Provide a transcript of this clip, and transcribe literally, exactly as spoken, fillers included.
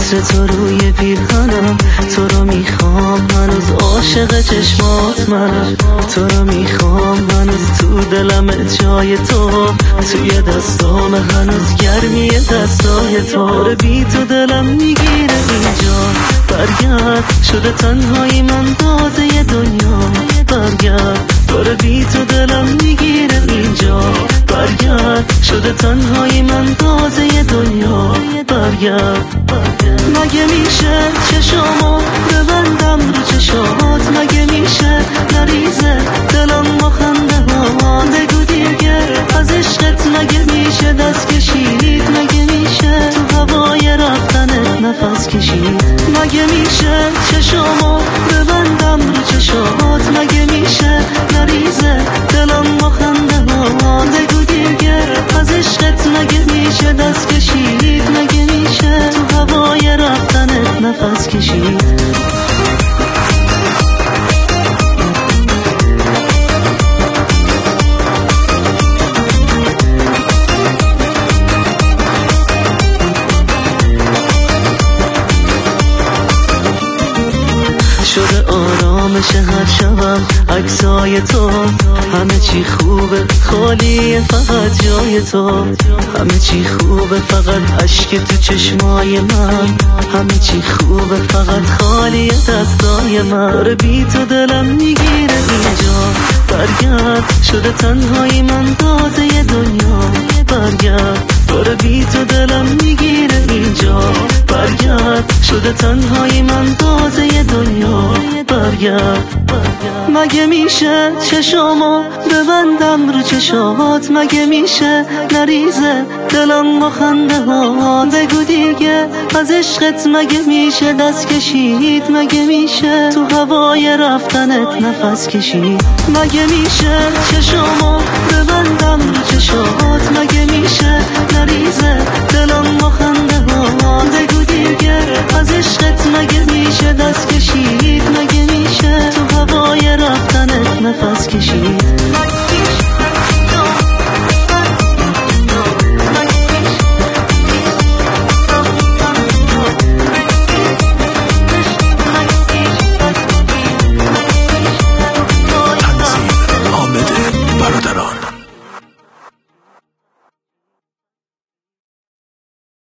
عطر تو روی پیرهنم، تو رو میخوام هنوز عاشق چشمات منم، تو رو میخوام هنوز تو دلم جای تو، توی دستام هنوز گرمی دستای تو. آره بی تو دلم میگیره اینجا، برگرد شده تنهایی من تازه دنیا، برگرد. آره بی تو دلم میگیره اینجا، برگرد شده تنهایی من تازه دنیا، برگرد. مگه میشه چشامو ببندم رو چشات، مگه میشه نریزه دلم با خنده ها، بگو دیگه از عشقت مگه میشه دست کشید، مگه میشه تو هوای رفتنت نفس کشید، مگه میشه چشامو ببندم رو چشات، مگه میشه نریزه دلم با خنده ها، بگو دیگه از عشقت مگه میشه دست کشید، مگه میشه تو هوای رفتنت نفس کشید. شده آرامش هر شبم عکسای تو، همه چی خوبه خالیه فقط جای تو، همه چی خوبه فقط اشک تو چشمای من، همه چی خوبه فقط خالیه دستای من. آره بی تو دلم میگیره اینجا، برگرد شده تنهایی من تازه دنیا، برگرد. آره بی تو دلم میگیره اینجا، برگرد شده تنهایی من تازه دنیا، برگرد. مگه میشه چشامو ببندم رو چشات، مگه میشه نریزه دلم با خنده ها، بگو دیگه از عشقت مگه میشه دست کشید، مگه میشه تو هوای رفتنت نفس کشید، مگه میشه چشامو ببندم رو چشات، مگه میشه نریزه دلم با خنده ها، بگو دیگه از عشقت مگه میشه دست کشید، مگه میشه تو هوای رفتنت نفس کشید.